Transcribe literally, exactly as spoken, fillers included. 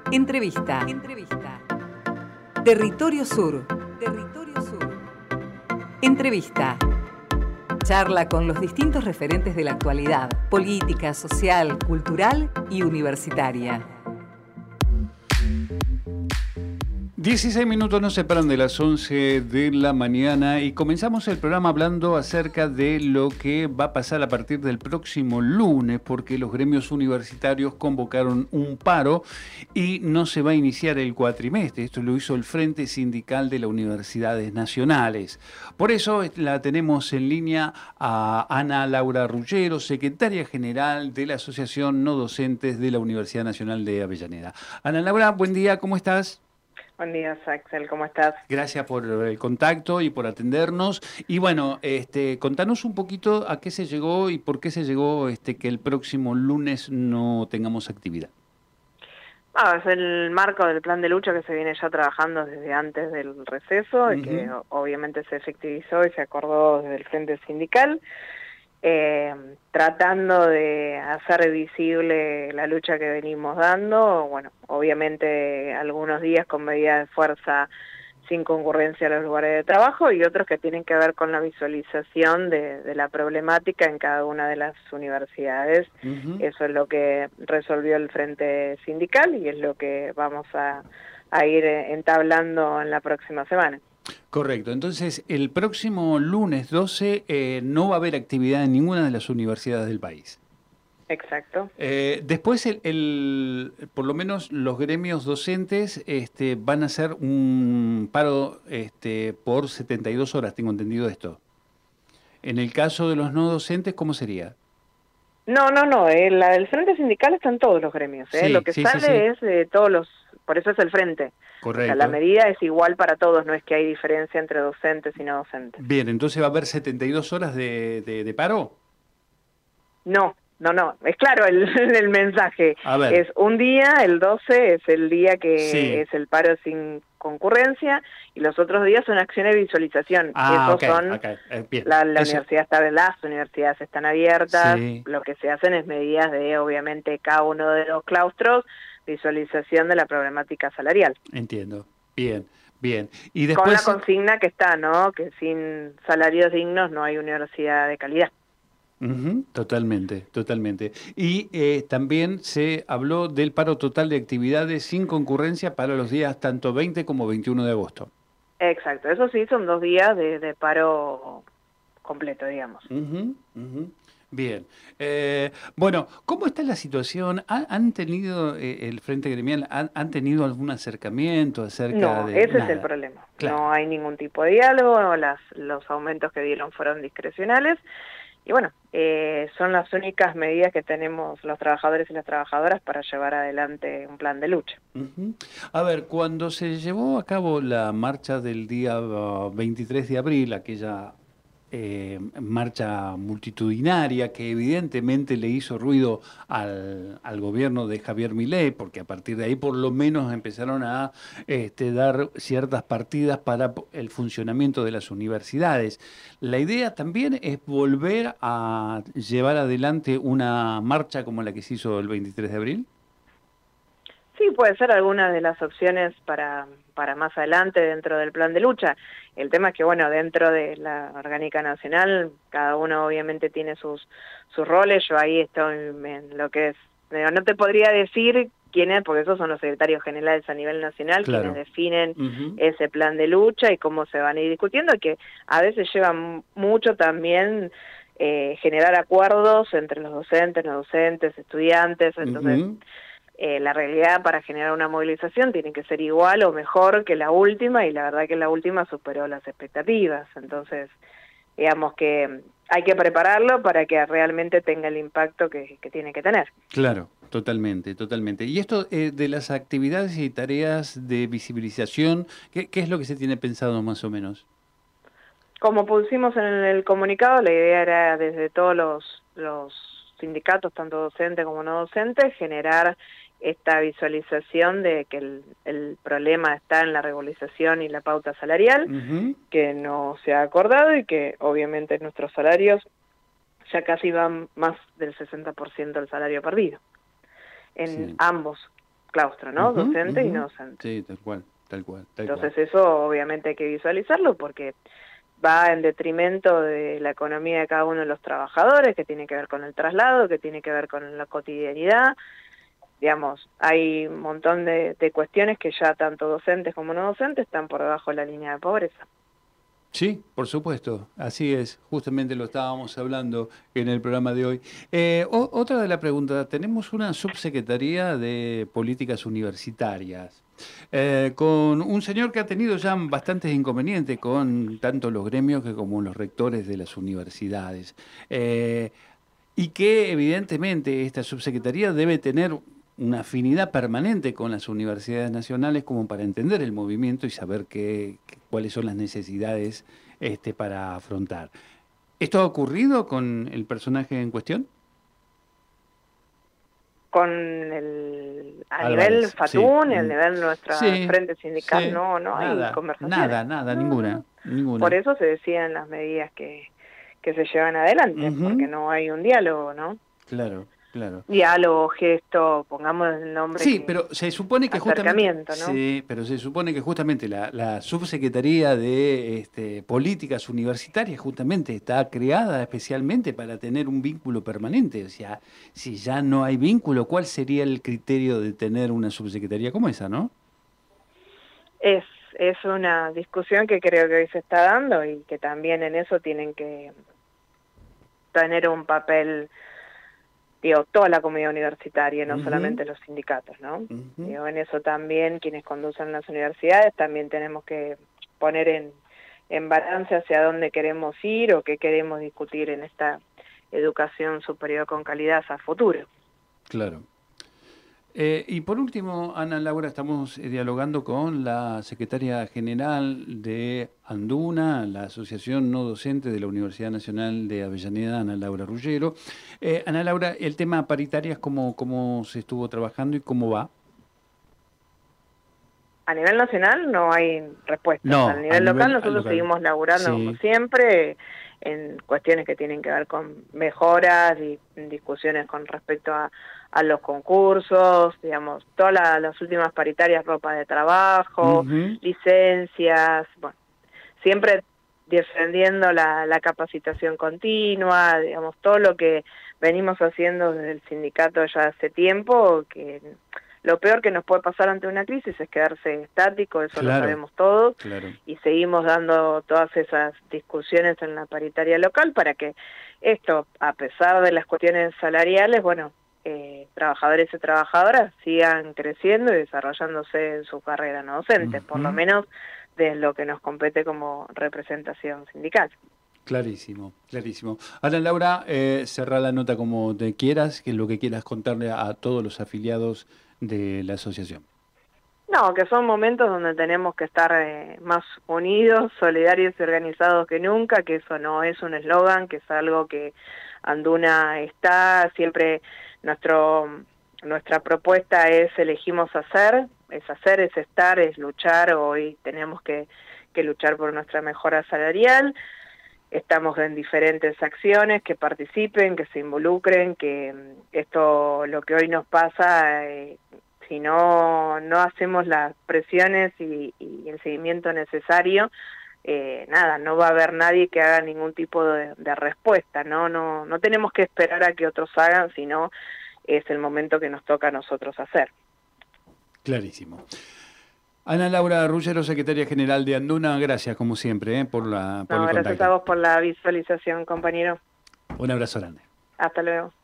Entrevista. Entrevista. Territorio Sur. Territorio Sur. Entrevista. Charla con los distintos referentes de la actualidad, política, social, cultural y universitaria. dieciséis minutos nos separan de las once de la mañana y comenzamos el programa hablando acerca de lo que va a pasar a partir del próximo lunes, porque los gremios universitarios convocaron un paro y no se va a iniciar el cuatrimestre. Esto lo hizo el Frente Sindical de las Universidades Nacionales. Por eso la tenemos en línea a Ana Laura Ruggiero, secretaria general de la Asociación No Docentes de la Universidad Nacional de Avellaneda. Ana Laura, buen día, ¿cómo estás? Buen día, Axel, ¿cómo estás? Gracias por el contacto y por atendernos. Y bueno, este, contanos un poquito a qué se llegó y por qué se llegó este, que el próximo lunes no tengamos actividad. Ah, es el marco del plan de lucha que se viene ya trabajando desde antes del receso, uh-huh. y que obviamente se efectivizó y se acordó desde el Frente Sindical, eh, tratando de hacer visible la lucha que venimos dando. Bueno, obviamente algunos días con medidas de fuerza sin concurrencia a los lugares de trabajo y otros que tienen que ver con la visualización de, de la problemática en cada una de las universidades. Uh-huh. Eso es lo que resolvió el Frente Sindical y es lo que vamos a, a ir entablando en la próxima semana. Correcto. Entonces, el próximo lunes doce eh, no va a haber actividad en ninguna de las universidades del país. Exacto. Eh, después, el, el, por lo menos los gremios docentes este, van a hacer un paro este, por setenta y dos horas, tengo entendido esto. En el caso de los no docentes, ¿cómo sería? No, no, no. Eh, la del Frente Sindical están todos los gremios. Eh. Sí, lo que sí, sale sí, sí. es de todos los... Por eso es el Frente. Correcto. O sea, la medida es igual para todos, no es que hay diferencia entre docentes y no docentes. Bien, entonces va a haber setenta y dos horas de, de, de paro. No, no, no, es claro el, el mensaje. A ver. Es un día, el doce es el día que sí. es el paro sin concurrencia y los otros días son acciones de visualización. Ah, Esos okay, son, okay. Eh, bien. La, la Eso. universidad está, las universidades están abiertas, Sí. Lo que se hacen es medidas de, obviamente, cada uno de los claustros, visualización de la problemática salarial. Entiendo, bien, bien. Y después... Con la consigna que está, ¿no? Que sin salarios dignos no hay universidad de calidad. Uh-huh, totalmente, totalmente. Y eh, también se habló del paro total de actividades sin concurrencia para los días tanto veinte como veintiuno de agosto. Exacto, eso sí, son dos días de, de paro completo, digamos. Uh-huh, uh-huh. Bien. Eh, bueno, ¿cómo está la situación? ¿Han, han tenido, eh, el Frente Gremial, han, han tenido algún acercamiento acerca no, de...? No, ese nada. es el problema. Claro. No hay ningún tipo de diálogo, las, los aumentos que dieron fueron discrecionales. Y bueno, eh, son las únicas medidas que tenemos los trabajadores y las trabajadoras para llevar adelante un plan de lucha. Uh-huh. A ver, cuando se llevó a cabo la marcha del día veintitrés de abril, aquella... Eh, marcha multitudinaria que evidentemente le hizo ruido al, al gobierno de Javier Milei, porque a partir de ahí por lo menos empezaron a este, dar ciertas partidas para el funcionamiento de las universidades. La idea también es volver a llevar adelante una marcha como la que se hizo el veintitrés de abril. Sí, puede ser alguna de las opciones para, para más adelante dentro del plan de lucha. El tema es que, bueno, dentro de la Orgánica Nacional, cada uno obviamente tiene sus sus roles. Yo ahí estoy en lo que es... No te podría decir quién es, porque esos son los secretarios generales a nivel nacional, claro. quienes definen uh-huh. ese plan de lucha y cómo se van a ir discutiendo, que a veces llevan mucho también... Eh, generar acuerdos entre los docentes, no docentes, estudiantes, entonces... Uh-huh. Eh, la realidad para generar una movilización tiene que ser igual o mejor que la última y la verdad que la última superó las expectativas, entonces digamos que hay que prepararlo para que realmente tenga el impacto que, que tiene que tener. Claro, totalmente, totalmente. Y esto eh, de las actividades y tareas de visibilización, ¿qué, qué es lo que se tiene pensado más o menos? Como pusimos en el comunicado, la idea era desde todos los, los sindicatos, tanto docentes como no docentes, generar esta visualización de que el, el problema está en la regularización y la pauta salarial, uh-huh. que no se ha acordado y que obviamente nuestros salarios ya casi van más del sesenta por ciento del salario perdido en sí. ambos claustro, ¿no? Uh-huh, docente uh-huh. y no docente. Sí, tal cual, tal cual. Tal Entonces cual. eso obviamente hay que visualizarlo porque va en detrimento de la economía de cada uno de los trabajadores, que tiene que ver con el traslado, que tiene que ver con la cotidianidad. Digamos, hay un montón de, de cuestiones que ya tanto docentes como no docentes están por debajo de la línea de pobreza. Sí, por supuesto, así es, justamente lo estábamos hablando en el programa de hoy. Eh, o- otra de las preguntas, tenemos una subsecretaría de políticas universitarias, eh, con un señor que ha tenido ya bastantes inconvenientes con tanto los gremios que como los rectores de las universidades, eh, y que evidentemente esta subsecretaría debe tener una afinidad permanente con las universidades nacionales como para entender el movimiento y saber qué, qué- cuáles son las necesidades este, para afrontar. ¿Esto ha ocurrido con el personaje en cuestión? Con el, a nivel Álvarez, sí. FATUN, a Mm. nivel de nuestra Sí, frente sindical, sí. no, no hay Nada, conversaciones. nada, nada, No, ninguna, no. ninguna. Por eso se decían las medidas que, que se llevan adelante, Ujú. porque no hay un diálogo, ¿no? Claro, claro. Diálogo, gesto, pongamos el nombre Sí, que... pero se supone que justamente, acercamiento, ¿no? sí, pero se supone que justamente la, la subsecretaría de este, políticas universitarias justamente está creada especialmente para tener un vínculo permanente. O sea, si ya no hay vínculo, ¿cuál sería el criterio de tener una subsecretaría como esa, no? Es, es una discusión que creo que hoy se está dando y que también en eso tienen que tener un papel, digo, toda la comunidad universitaria, no Ujú. solamente los sindicatos, ¿no? Ujú. Digo, en eso también quienes conducen las universidades también tenemos que poner en, en balance hacia dónde queremos ir o qué queremos discutir en esta educación superior con calidad a futuro. Claro. Eh, y por último, Ana Laura, estamos eh, dialogando con la secretaria general de Anduna, la Asociación No Docente de la Universidad Nacional de Avellaneda, Ana Laura Ruggiero. Eh, Ana Laura, el tema paritarias, ¿cómo, cómo se estuvo trabajando y cómo va? A nivel nacional no hay respuestas. No, Al a nivel local nivel nosotros local. seguimos laburando como Sí, siempre en cuestiones que tienen que ver con mejoras y discusiones con respecto a, a los concursos, digamos, todas la, las últimas paritarias, ropa de trabajo, ujú, licencias, bueno, siempre defendiendo la, la capacitación continua, digamos, todo lo que venimos haciendo desde el sindicato ya hace tiempo, que lo peor que nos puede pasar ante una crisis es quedarse estático, eso lo claro, sabemos todos, claro. y seguimos dando todas esas discusiones en la paritaria local para que esto, a pesar de las cuestiones salariales, bueno, eh, trabajadores y trabajadoras sigan creciendo y desarrollándose en su carrera no docente, por lo Ujú. menos de lo que nos compete como representación sindical. Clarísimo, clarísimo. Ana Laura, eh, cerrá la nota como te quieras, que es lo que quieras contarle a, a todos los afiliados de la asociación. No, que son momentos donde tenemos que estar eh, más unidos, solidarios y organizados que nunca, que eso no es un eslogan, que es algo que Anduna está, siempre nuestro nuestra propuesta es elegimos hacer, es hacer, es estar, es luchar, hoy tenemos que, que luchar por nuestra mejora salarial, estamos en diferentes acciones, que participen, que se involucren, que esto, lo que hoy nos pasa, eh, si no, no hacemos las presiones y, y el seguimiento necesario, eh, nada, no va a haber nadie que haga ningún tipo de, de respuesta, ¿no? No, no tenemos que esperar a que otros hagan, sino es el momento que nos toca a nosotros hacer. Clarísimo. Ana Laura Ruggiero, secretaria general de Anduna, gracias como siempre eh, por, la, por No, el gracias contacto. a vos por la visualización, compañero. Un abrazo grande. Hasta luego.